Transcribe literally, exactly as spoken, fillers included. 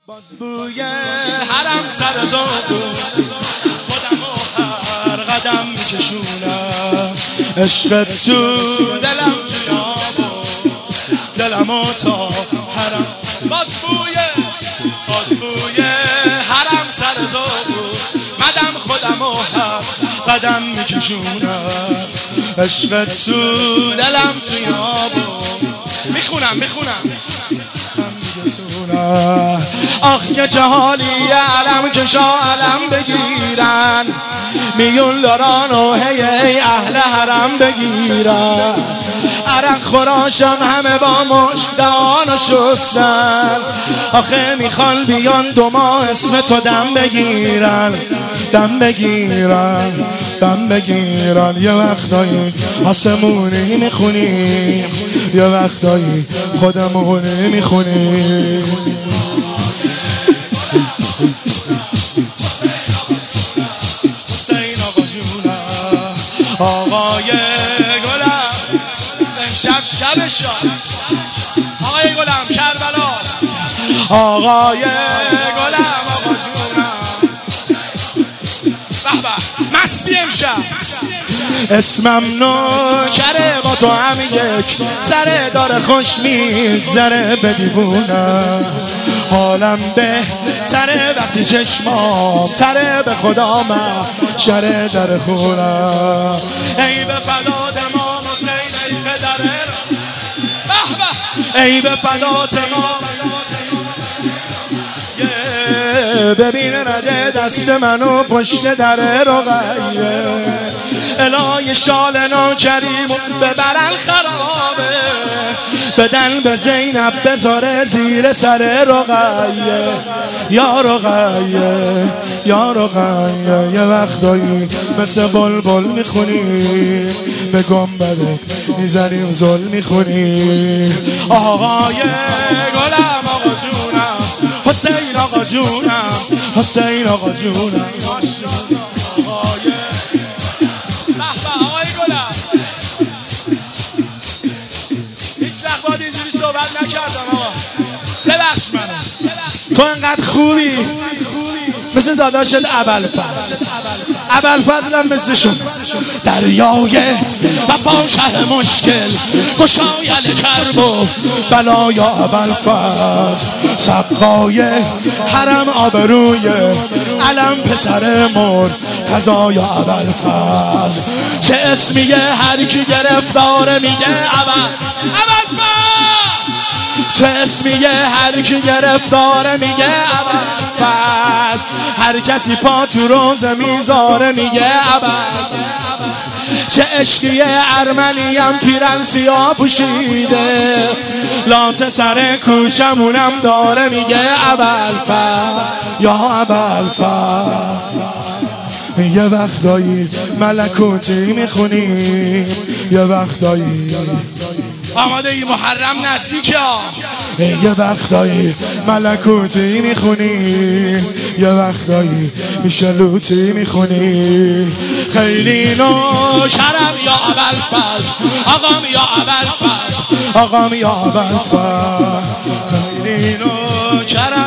باز بوی حرم سر زوبو خودم و هر قدم میکشونم عشقت تو دلم تو یابو دلمو تا حرم باز بوی باز بوی حرم سر زوبو مدم خودم و هر قدم میکشونم عشقت تو دلم تو یابو میخونم میخونم آخ که چه حالی علم کشا علم بگیرن میون داران و هی ای اهل حرم بگیرن عرق خوراشم همه با مشدان و شستن آخه میخوان بیان دو ماه اسم تو دم بگیرن دم بگیرن دم بگیرن یه وقتایی آسمونی میخونیم یه وقتایی خودمونی میخونیم حسین آقا جونم آقای گلم شب شب شاد آقای گلم کربلا آقای گلم آقا جونم به به مستی امشب اسمم نوکره با تو هم یک سره داره خوش میگذره به دیوونم حالم بهتره وقتی چشمام تره به خدا من شره در خونم ای به فدات امام حسین ای پدر به به ای به فدات امام ببین رده دست منو پشت در رقیه الهی شال ناکریم ببرن خرابه بدن به زینب بذاره زیر سر رقیه یا رقیه یا رقیه یه وقتایی مثل بلبل میخونیم به گنبدت میزنیم زل میخونیم آقای گلم آقا جونم حسین آقا جونم حسین آقا جونم آقای آقای گلم هیچ وقت باید اینجوری صحبت نکردم آقا ببخش منو تو انقدر خوبی مثل داداشت ابوالفضل ابوالفضل هم مثل شما دریای وفا شه مشکل گشایل کرب و بلای ابوالفضل سقای حرم آبروی علم پسر مرتضای ابوالفضل چه اسمیه هر کی گرفتاره میگه ابوالفضل چه اسمیه هر کی گرفتاره میگه ابوالفضل هر کسی پا تو روزه میذاره میگه ابوالفضل چه عشقیه ارمنیم پیرن سیاه پوشیده لات سر کوچمونم داره میگه ابوالفضل یا ابوالفضل یه وقتایی ملکوتی میخونیم یه وقتایی آماده ای محرم نزدیکه یه وقتایی ملکوتی میخونی یه وقتایی میشلوتی میخونی خیلی نوکرم یا ابوالفضل آقام یا ابوالفضل آقام یا ابوالفضل خیلی نوکرم